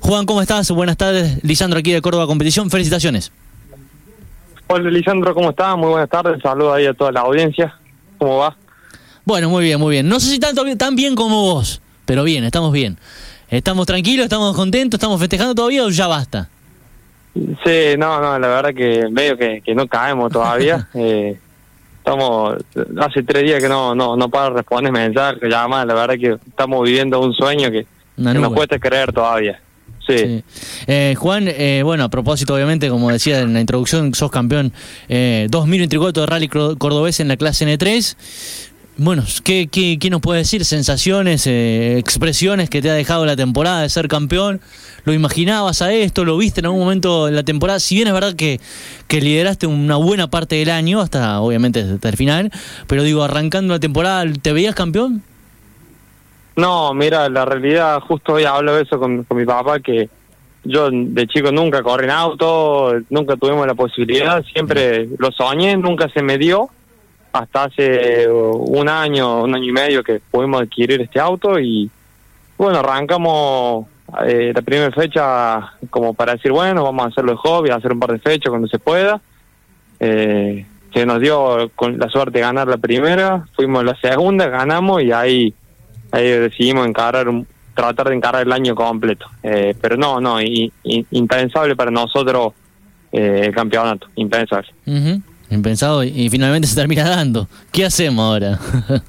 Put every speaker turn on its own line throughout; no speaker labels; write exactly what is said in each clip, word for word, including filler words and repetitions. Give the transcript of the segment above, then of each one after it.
Juan, ¿cómo estás? Buenas tardes. Lisandro aquí de Córdoba Competición. Felicitaciones.
Hola, Lisandro, ¿cómo estás? Muy buenas tardes. Saludos ahí a toda la audiencia. ¿Cómo va?
Bueno, muy bien, muy bien. No sé si tanto tan bien como vos, pero bien, estamos bien. Estamos tranquilos, estamos contentos, estamos festejando todavía o ya basta.
Sí, no, no, la verdad que medio que, que no caemos todavía. eh, estamos, hace tres días que no no no paro de responder mensajes, llamadas. La verdad que estamos viviendo un sueño que, que nos cuesta creer todavía. Sí.
sí. Eh, Juan, eh, bueno, a propósito, obviamente, como decía en la introducción, sos campeón eh, dos mil veinticuatro de Rally Cordobés en la clase N tres. Bueno, ¿qué, qué, qué nos puede decir? Sensaciones, eh, expresiones que te ha dejado la temporada de ser campeón. ¿Lo imaginabas a esto? ¿Lo viste en algún momento en la temporada? Si bien es verdad que, que lideraste una buena parte del año, hasta obviamente hasta el final, pero digo, arrancando la temporada, ¿te veías campeón?
No, mira, la realidad, justo hoy hablo de eso con, con mi papá, que yo de chico nunca corrí en auto, nunca tuvimos la posibilidad, siempre lo soñé, nunca se me dio. Hasta hace un año, un año y medio que pudimos adquirir este auto y bueno, arrancamos eh, la primera fecha como para decir, bueno, vamos a hacerlo de hobby, hacer un par de fechas cuando se pueda. Eh, se nos dio con la suerte de ganar la primera, fuimos la segunda, ganamos y ahí, ahí decidimos encarar un, tratar de encarar el año completo. Eh, pero no, no, y, y, impensable para nosotros eh, el campeonato, impensable.
Uh-huh. Impensado y, y finalmente se termina dando. ¿Qué hacemos ahora?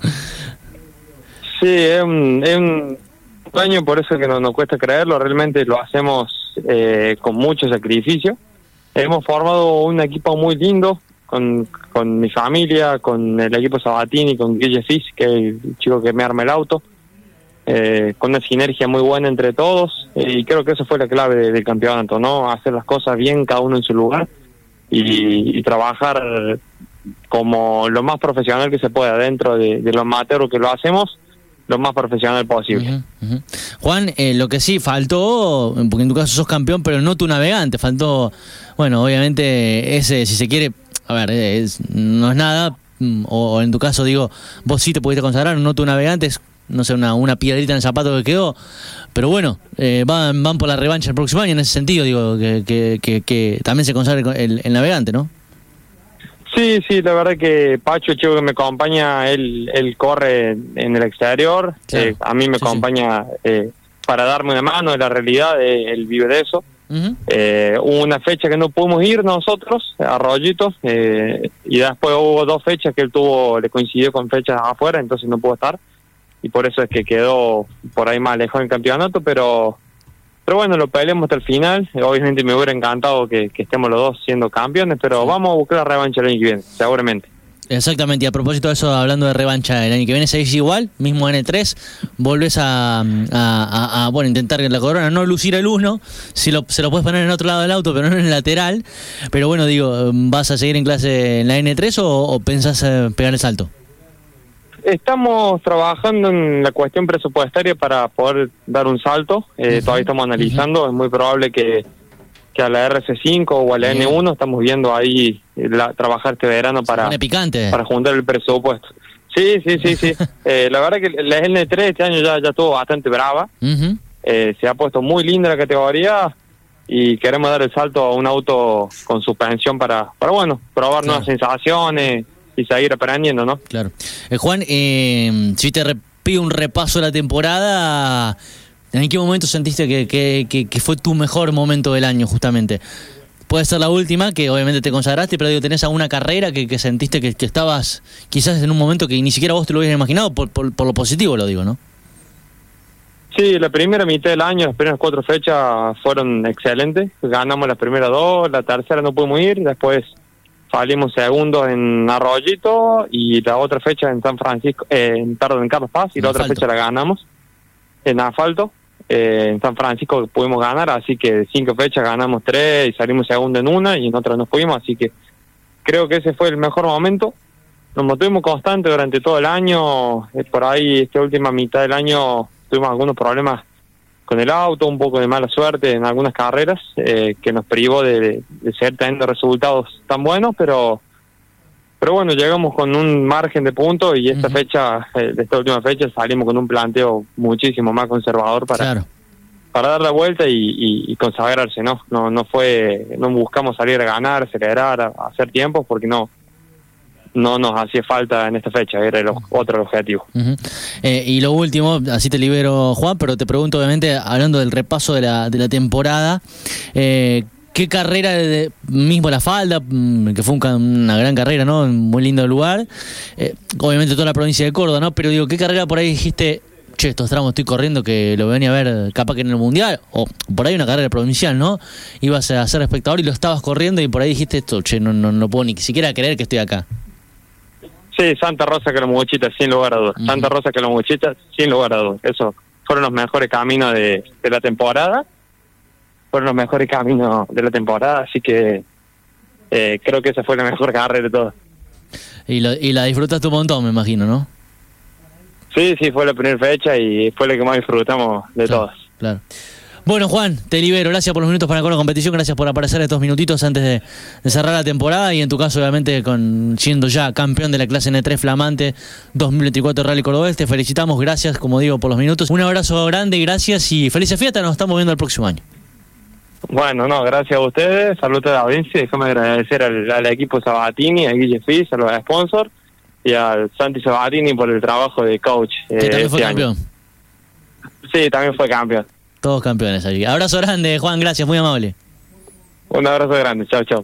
Sí, es un, es un sueño, por eso que no, nos cuesta creerlo. Realmente lo hacemos eh, con mucho sacrificio. Hemos formado un equipo muy lindo con, con mi familia, con el equipo Sabatini, con Guille Fis, que es el chico que me arma el auto, eh, con una sinergia muy buena entre todos, eh, y creo que eso fue la clave de, del campeonato, ¿no? Hacer las cosas bien, cada uno en su lugar. Y, y trabajar como lo más profesional que se pueda dentro de, de lo amateur que lo hacemos, lo más profesional posible.
Uh-huh, uh-huh. Juan, eh, lo que sí faltó, porque en tu caso sos campeón, pero no tu navegante, faltó, bueno, obviamente ese, si se quiere, a ver, es, no es nada, o, o en tu caso digo, vos sí te pudiste consagrar, no tu navegante, es, no sé, una, una piedrita en el zapato que quedó, pero bueno, eh, van van por la revancha el próximo año, en ese sentido, digo, que, que, que, que también se consagre el, el navegante, ¿no?
Sí, sí, la verdad que Pacho, el chico que me acompaña, él, él corre en el exterior, claro. eh, a mí me sí, acompaña sí. Eh, para darme una mano, en la realidad, eh, él vive de eso. Uh-huh. Eh, hubo una fecha que no pudimos ir nosotros, a Rollito, eh, y después hubo dos fechas que él tuvo, le coincidió con fechas afuera, entonces no pudo estar. Y por eso es que quedó por ahí más lejos del campeonato, pero pero bueno, lo peleamos hasta el final. Obviamente me hubiera encantado que, que estemos los dos siendo campeones, pero sí. Vamos a buscar la revancha el año que viene, seguramente.
Exactamente, y a propósito de eso, hablando de revancha, el año que viene seguís igual, mismo N tres, volvés a, a, a, a bueno, intentar la corona, no lucir el uno, si lo, se lo puedes poner en otro lado del auto, pero no en el lateral, pero bueno, digo, ¿vas a seguir en clase en la N tres o, o pensás eh, pegar el salto?
Estamos trabajando en la cuestión presupuestaria para poder dar un salto, eh, uh-huh. Todavía estamos analizando, uh-huh. Es muy probable que, que a la R C cinco o a la uh-huh. N uno estamos viendo ahí la, trabajar este verano para, para juntar el presupuesto. Sí, sí, sí, sí. eh, la verdad que la N tres este año ya, ya estuvo bastante brava, uh-huh. eh, se ha puesto muy linda la categoría y queremos dar el salto a un auto con suspensión para, para bueno, probar claro. Nuevas sensaciones y seguir aprendiendo, ¿no?
Claro. Eh, Juan, eh, si te pido un repaso de la temporada, ¿en qué momento sentiste que, que, que, que fue tu mejor momento del año, justamente? Puede ser la última, que obviamente te consagraste, pero digo, ¿tenés alguna carrera que, que sentiste que, que estabas quizás en un momento que ni siquiera vos te lo hubieras imaginado, por, por, por lo positivo lo digo, ¿no?
Sí, la primera mitad del año, las primeras cuatro fechas fueron excelentes. Ganamos las primeras dos, la tercera no pudimos ir, después salimos segundos en Arroyito y la otra fecha en San Francisco, eh, en, perdón, en Carlos Paz, y en la asfalto. Otra fecha la ganamos en asfalto. Eh, en San Francisco pudimos ganar, así que de cinco fechas ganamos tres y salimos segundo en una y en otra nos fuimos, así que creo que ese fue el mejor momento. Nos mantuvimos constantes durante todo el año, eh, por ahí esta última mitad del año tuvimos algunos problemas con el auto, un poco de mala suerte en algunas carreras, eh, que nos privó de, de seguir teniendo resultados tan buenos, pero pero bueno, llegamos con un margen de puntos y esta uh-huh. fecha, eh, de esta última fecha, salimos con un planteo muchísimo más conservador para,
claro.
para dar la vuelta y, y, y consagrarse, ¿no? No no fue, no buscamos salir a ganar, acelerar, a, a hacer tiempos, porque no no nos hacía falta en esta fecha, era el otro objetivo.
Uh-huh. Eh, y lo último, así te libero, Juan, pero te pregunto, obviamente, hablando del repaso de la, de la temporada, eh, ¿qué carrera, de, mismo la falda, que fue un, una gran carrera, ¿no? Un muy lindo lugar, eh, obviamente toda la provincia de Córdoba, ¿no? Pero digo, ¿qué carrera por ahí dijiste, che, estos tramos estoy corriendo que lo venía a ver capaz que en el Mundial, o por ahí una carrera provincial, ¿no? Ibas a ser espectador y lo estabas corriendo y por ahí dijiste esto, che, no, no, no puedo ni siquiera creer que estoy acá?
Sí, Santa Rosa que la Muchita, sin lugar a dudas. Uh-huh. Santa Rosa que la Muchita, sin lugar a dudas. Esos fueron los mejores caminos de, de la temporada. Fueron los mejores caminos de la temporada, así que eh, creo que esa fue la mejor carrera de todas.
Y, lo, y la disfrutaste un montón, me imagino, ¿no?
Sí, sí, fue la primera fecha y fue la que más disfrutamos de
claro,
todas.
Claro. Bueno, Juan, te libero. Gracias por los minutos para con la competición. Gracias por aparecer estos minutitos antes de, de cerrar la temporada. Y en tu caso, obviamente, con siendo ya campeón de la clase N tres flamante dos mil veinticuatro Rally Cordobés. Te felicitamos. Gracias, como digo, por los minutos. Un abrazo grande, gracias y felices fiestas. Nos estamos viendo el próximo año.
Bueno, no, gracias a ustedes. Saludos a la audiencia. Déjame agradecer al, al equipo Sabatini, a Guille Fis, a los sponsors y al Santi Sabatini por el trabajo de coach.
Que eh, también fue este campeón.
Año. Sí, también fue campeón.
Todos campeones allí. Abrazo grande, Juan, gracias, muy amable.
Un abrazo grande, chao, chao.